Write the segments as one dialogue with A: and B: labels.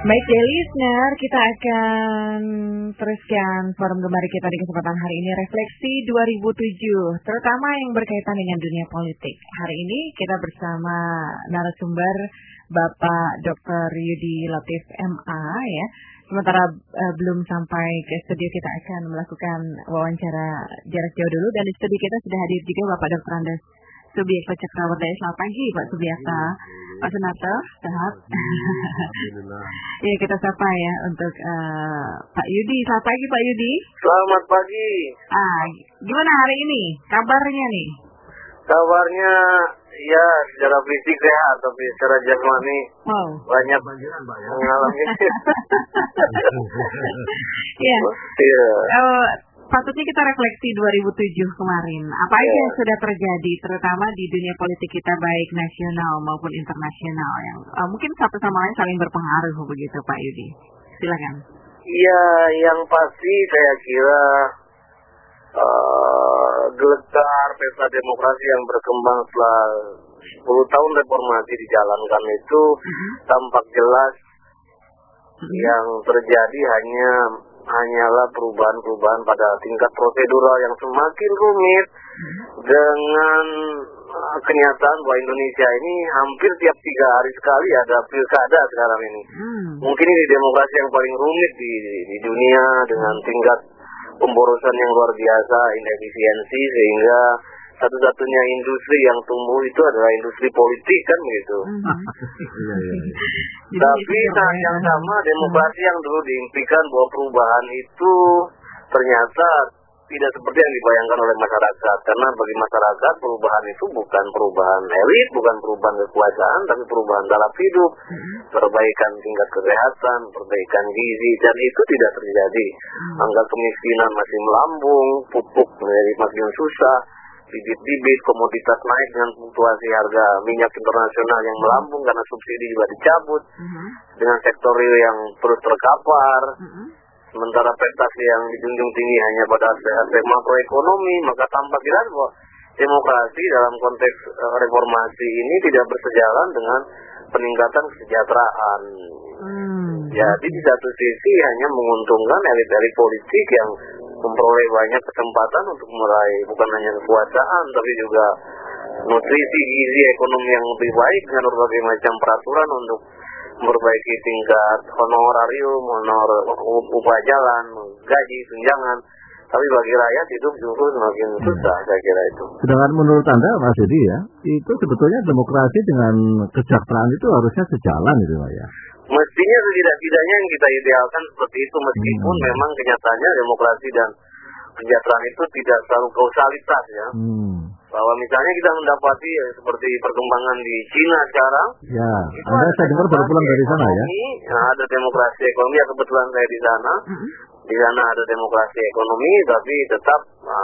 A: Baik, listener, kita akan teruskan forum gemari kita di kesempatan hari ini, Refleksi 2007, terutama yang berkaitan dengan dunia politik. Hari ini kita bersama narasumber Bapak Dr. Yudi Latif MA ya. Sementara belum sampai ke studio, kita akan melakukan wawancara jarak jauh dulu, dan di studio kita sudah hadir juga Bapak Dr. Andes Subiakto Cakrawardaya. Selamat pagi Pak Subiakto. Pak Sunarto, sehat? Ya, kita sapa ya untuk Pak Yudi. Selamat pagi Pak Yudi.
B: Selamat pagi.
A: Gimana hari ini? Kabarnya nih?
B: Kabarnya ya secara fisik sehat, tapi secara jasmani banyak mengalami.
A: Ya. Patutnya kita refleksi 2007 kemarin. Apa aja yang sudah terjadi, terutama di dunia politik kita, baik nasional maupun internasional, yang mungkin satu sama lain saling berpengaruh begitu, Pak Yudi. Silakan.
B: Iya, yang pasti saya kira gelegar pesta demokrasi yang berkembang setelah 10 tahun reformasi dijalankan itu tampak jelas yang terjadi hanyalah perubahan-perubahan pada tingkat prosedural yang semakin rumit, dengan kenyataan bahwa Indonesia ini hampir tiap 3 hari sekali ada pilkada sekarang ini. Mungkin ini demokrasi yang paling rumit di dunia, dengan tingkat pemborosan yang luar biasa, inefisiensi, sehingga satu-satunya industri yang tumbuh itu adalah industri politik, kan begitu. Tapi saat yang sama, demokrasi yang dulu diimpikan bahwa perubahan itu ternyata tidak seperti yang dibayangkan oleh masyarakat. Karena bagi masyarakat perubahan itu bukan perubahan elit, bukan perubahan kekuasaan, tapi perubahan taraf hidup, perbaikan tingkat kesehatan, perbaikan gizi, dan itu tidak terjadi. Angka kemiskinan masih melambung, pupuk menjadi makin susah, bibit-bibit komoditas naik dengan fluktuasi harga minyak internasional yang melambung karena subsidi juga dicabut, dengan sektor real yang terus terkapar. Sementara prestasi yang dijunjung tinggi hanya pada aspek makroekonomi, maka tampak jelas bahwa demokrasi dalam konteks reformasi ini tidak bersejalan dengan peningkatan kesejahteraan. Jadi di satu sisi hanya menguntungkan elit-elit politik yang memperoleh banyak kesempatan untuk meraih bukan hanya kekuasaan, tapi juga nutrisi, gizi, ekonomi yang lebih baik dengan berbagai macam peraturan untuk memperbaiki tingkat honorarium, upah jalan, gaji, tunjangan. Tapi bagi rakyat hidup justru semakin susah, saya kira itu.
C: Sedangkan menurut Anda, Mas Yudi ya, itu sebetulnya demokrasi dengan kesejahteraan itu harusnya sejalan itu Pak ya?
B: Mestinya setidak-tidaknya yang kita idealkan seperti itu, meskipun memang kenyataannya demokrasi dan kesejahteraan itu tidak selalu kausalitas ya. Bahwa misalnya kita mendapati seperti perkembangan di Cina sekarang. Ya,
C: saya dengar baru pulang dari sana ya.
B: Ada demokrasi ekonomi, ya kebetulan saya di sana. Di sana ada demokrasi ekonomi, tapi tetap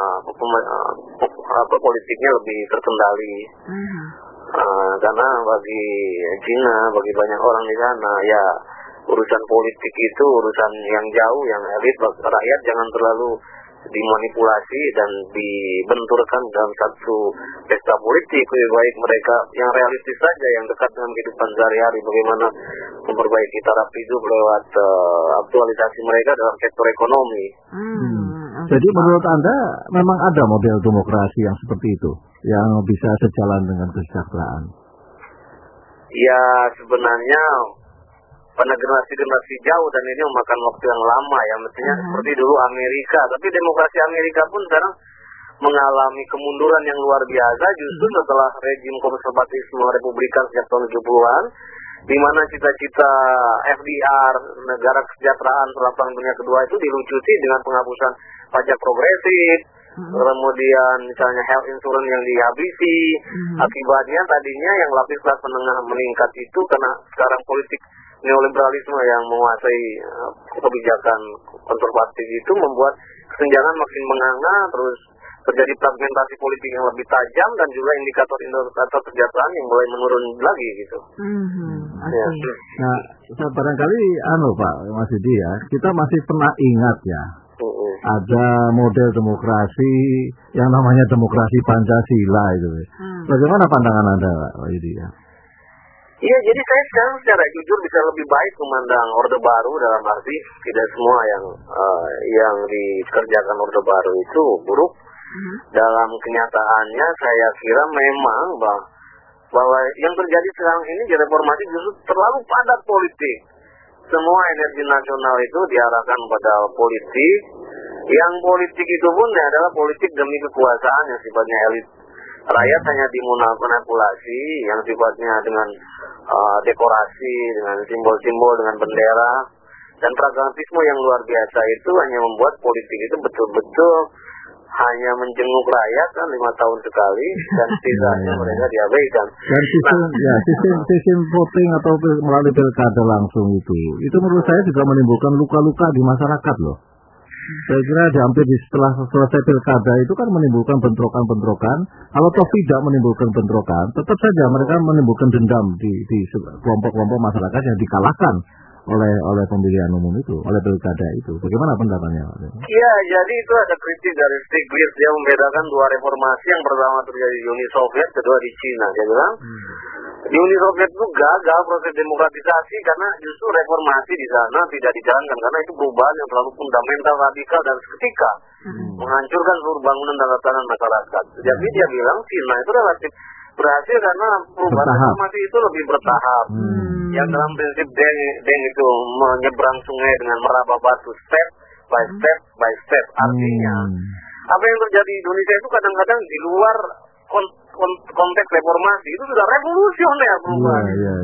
B: politiknya lebih terkendali. Karena bagi Cina, bagi banyak orang di sana, ya urusan politik itu urusan yang jauh, yang elit. Rakyat jangan terlalu dimanipulasi dan dibenturkan dalam satu pesta politik. Lebih baik mereka yang realistis saja, yang dekat dengan kehidupan sehari-hari, bagaimana memperbaiki taraf hidup lewat aktualisasi mereka dalam sektor ekonomi.
C: Jadi menurut Anda memang ada model demokrasi yang seperti itu, yang bisa sejalan dengan kesejahteraan?
B: Ya sebenarnya pada generasi jauh, dan ini memakan waktu yang lama ya, mestinya seperti dulu Amerika. Tapi demokrasi Amerika pun sekarang mengalami kemunduran yang luar biasa justru setelah rejim konservatisme Republikan sejak tahun 70-an, di mana cita-cita FDR, negara kesejahteraan setelah Perang Dunia Kedua, itu dilucuti dengan penghapusan pajak progresif, kemudian misalnya health insurance yang dihabisi. Akibatnya tadinya yang lapis kelas menengah meningkat itu, karena sekarang politik neoliberalisme yang menguasai kebijakan konservatif itu membuat kesenjangan makin menganga, terus terjadi fragmentasi politik yang lebih tajam, dan juga indikator kesejahteraan yang mulai menurun lagi gitu.
C: Ya. Nah, barangkali Pak Mas Yudi ya, kita masih pernah ingat ya, ada model demokrasi yang namanya demokrasi Pancasila itu. Bagaimana pandangan Anda Pak Yudi ya?
B: Iya, jadi saya sekarang secara jujur bisa lebih baik memandang Orde Baru, dalam arti tidak semua yang dikerjakan Orde Baru itu buruk. Dalam kenyataannya saya kira memang bahwa yang terjadi sekarang ini di reformasi justru terlalu padat politik. Semua energi nasional itu diarahkan pada politik. Yang politik itu pun adalah politik demi kekuasaan yang sifatnya elit. Rakyat hanya dimanipulasi yang sifatnya dengan dekorasi, dengan simbol-simbol, dengan bendera. Dan pragmatisme yang luar biasa itu hanya membuat politik itu betul-betul hanya menjenguk rakyat kan 5 tahun sekali dan sisanya mereka diabaikan.
C: Dan sistem voting atau melalui pilkada langsung itu menurut saya juga menimbulkan luka-luka di masyarakat loh. Saya kira hampir setelah selesai pilkada itu kan menimbulkan bentrokan-bentrokan. Kalau toh tidak menimbulkan bentrokan, tetap saja mereka menimbulkan dendam di kelompok-kelompok masyarakat yang dikalahkan oleh pemilihan umum itu, oleh pilkada itu. Bagaimana pendapatnya?
B: Iya, jadi itu ada kritik dari Stiglitz. Dia membedakan dua reformasi. Yang pertama terjadi di Uni Soviet, kedua di Cina. Dia bilang di Uni Soviet itu gagal proses demokratisasi karena justru reformasi di sana tidak dijalankan karena itu perubahan yang terlalu fundamental, radikal dan seketika menghancurkan seluruh bangunan dan tatanan masyarakat. Jadi dia bilang Cina itu relatif berhasil karena perubahan reformasi itu lebih bertahap. Yang dalam prinsip Deng itu menyeberang sungai dengan meraba batu, step by step by step. Artinya apa yang terjadi di Indonesia itu kadang-kadang di luar konteks reformasi itu sudah revolusioner perubahan.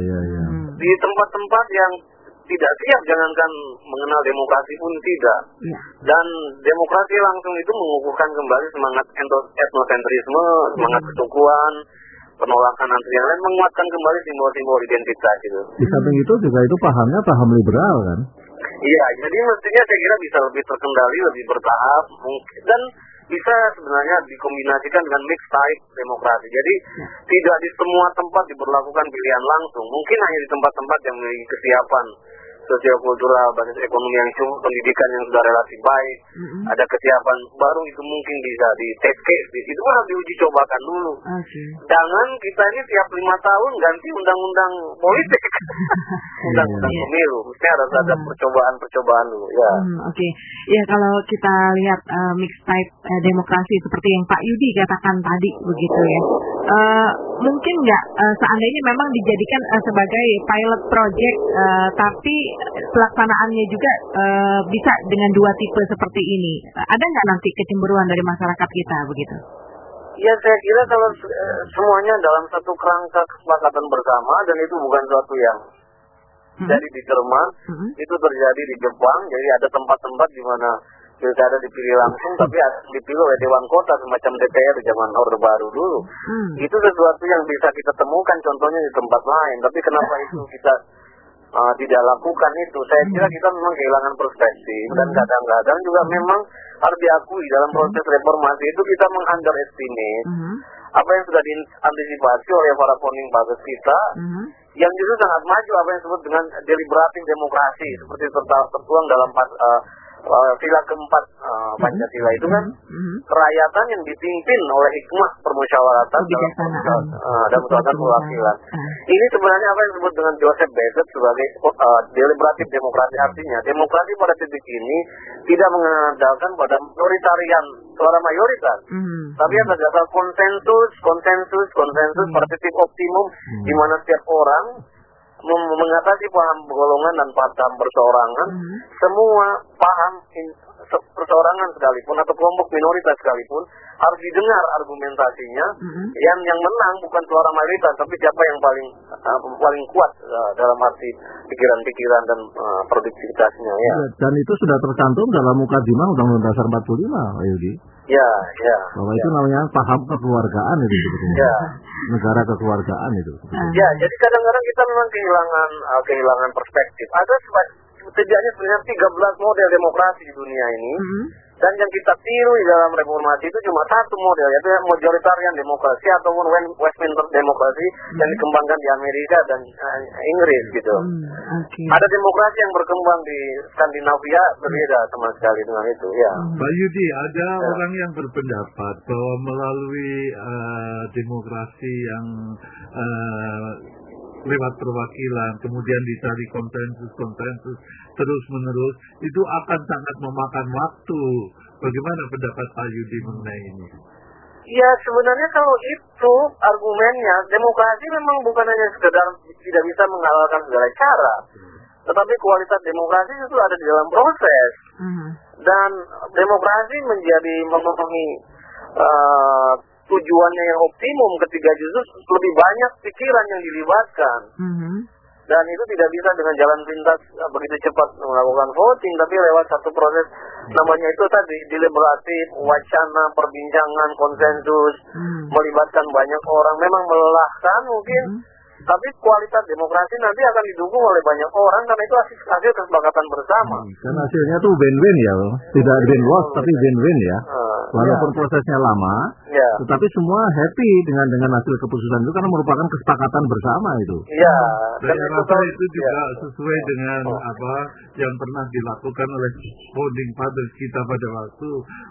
B: Di tempat-tempat yang tidak siap, jangankan mengenal demokrasi pun tidak. Dan demokrasi langsung itu mengukuhkan kembali semangat etnosentrisme, semangat kesukuan, penolakan antri yang lain, menguatkan kembali simbol-simbol identitas itu.
C: Di samping itu juga itu pahamnya paham liberal kan?
B: Iya, jadi mestinya saya kira bisa lebih terkendali, lebih bertahap, dan bisa sebenarnya dikombinasikan dengan mixed type demokrasi. Jadi tidak di semua tempat diberlakukan pilihan langsung. Mungkin hanya di tempat-tempat yang memiliki kesiapan sosial-kultural, basis ekonomi yang cukup, pendidikan yang sudah relatif baik, ada kesiapan baru itu mungkin bisa di test case. Itu harus diuji cobakan dulu. Jangan kita ini tiap 5 tahun ganti undang-undang politik, undang-undang pemilu. Mesti harus ada percobaan dulu. Ya.
A: Ya, kalau kita lihat mixed type demokrasi seperti yang Pak Yudi katakan tadi begitu ya. Mungkin nggak seandainya memang dijadikan sebagai pilot project, tapi pelaksanaannya juga bisa dengan 2 tipe seperti ini. Ada nggak nanti kecemburuan dari masyarakat kita begitu?
B: Ya, saya kira kalau semuanya dalam satu kerangka kesepakatan bersama dan itu bukan suatu yang jadi determan, itu terjadi di Jepang. Jadi ada tempat-tempat di mana pilkada dipilih langsung, tapi dipilih oleh Dewan Kota semacam DPR di zaman Orde Baru dulu. Itu sesuatu yang bisa kita temukan contohnya di tempat lain. Tapi kenapa itu kita tidak lakukan itu? Saya kira kita memang kehilangan perspektif dan kadang-kadang juga memang harus diakui dalam proses reformasi itu kita meng-underestimate apa yang sudah diantisipasi oleh para founding fathers kita yang justru sangat maju, apa yang disebut dengan deliberatif demokrasi seperti tertuang dalam sila keempat Pancasila itu kan kerakyatan yang dipimpin oleh hikmah permusyawaratan dan musyawaratan perwakilan. Ini sebenarnya apa yang disebut dengan Joseph Bessett sebagai deliberatif demokrasi. Artinya demokrasi pada titik ini tidak mengandalkan pada minoritarian suara mayoritas, tapi atas dasar konsensus pada titik optimum di mana setiap orang mengatasi paham golongan dan paham perseorangan, semua paham perseorangan sekalipun atau kelompok minoritas sekalipun harus didengar argumentasinya. Yang menang bukan suara mayoritas, tapi siapa yang paling kuat dalam arti pikiran-pikiran dan produktivitasnya. Ya.
C: Dan itu sudah tercantum dalam Mukadimah Undang-Undang Dasar 45, Pak Yudi.
B: Ya.
C: Bahwa itu namanya paham kekeluargaan itu sebetulnya. Negara kekeluargaan itu.
B: Ya, jadi kadang-kadang kita memang kehilangan perspektif. Ada setidaknya sebenarnya 13 model demokrasi di dunia ini. Dan yang kita tiru di dalam reformasi itu cuma satu model, yaitu majoritarian demokrasi ataupun Westminster demokrasi yang dikembangkan di Amerika dan Inggris gitu. Ada demokrasi yang berkembang di Skandinavia berbeda sama sekali dengan itu. Ya.
D: Pak Yudi, ada orang yang berpendapat bahwa melalui demokrasi yang lewat perwakilan, kemudian dicari konsensus terus-menerus, itu akan sangat memakan waktu. Bagaimana pendapat Pak Yudi mengenai ini?
B: Ya sebenarnya kalau itu argumennya, demokrasi memang bukan hanya sekedar tidak bisa menghalalkan segala cara, tetapi kualitas demokrasi itu ada di dalam proses. Dan demokrasi menjadi memenuhi tujuannya yang optimum ketika justru lebih banyak pikiran yang dilibatkan. Dan itu tidak bisa dengan jalan pintas begitu cepat melakukan voting, tapi lewat satu proses namanya itu tadi deliberatif, wacana, perbincangan, konsensus, melibatkan banyak orang. Memang melelahkan mungkin, tapi kualitas demokrasi nanti akan didukung oleh banyak orang karena itu hasil kesepakatan bersama.
C: Karena hasilnya tuh win-win ya, tidak win-loss tapi win-win ya. Walaupun prosesnya lama, tetapi semua happy dengan hasil keputusan itu karena merupakan kesepakatan bersama itu.
B: Iya.
D: Dan rasa itu juga sesuai dengan apa yang pernah dilakukan oleh founding fathers kita pada waktu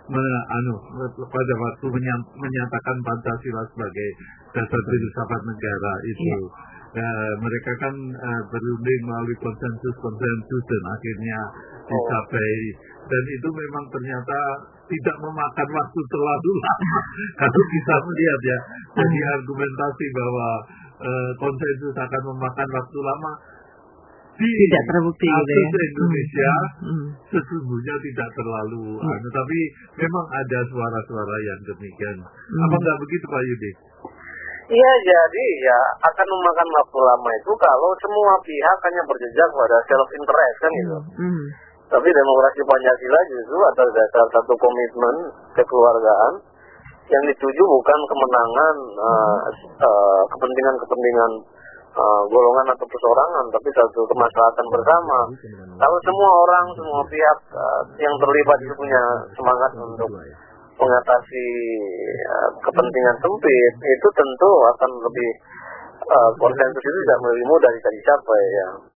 D: menyatakan Pancasila sebagai dasar filsafat negara itu. Mereka kan berunding melalui konsensus dan akhirnya dicapai, dan itu memang ternyata tidak memakan waktu terlalu lama. Kalau kita melihat ya, jadi argumentasi bahwa konsensus akan memakan waktu lama
A: tidak terbukti
D: kasus Indonesia sesungguhnya tidak terlalu tapi memang ada suara-suara yang demikian. Apa enggak begitu Pak Yudi?
B: Iya, jadi ya akan memakan waktu lama itu kalau semua pihak hanya berjejak pada self interest kan gitu. Tapi demokrasi Pancasila justru atas dasar satu komitmen kekeluargaan yang dituju bukan kemenangan kepentingan golongan atau perseorangan, tapi satu kemaslahatan bersama. Kalau semua orang, semua pihak yang terlibat itu punya semangat untuk mengatasi kepentingan sempit, itu tentu akan lebih konsensus itu tidak lebih mudah bisa dicapai ya.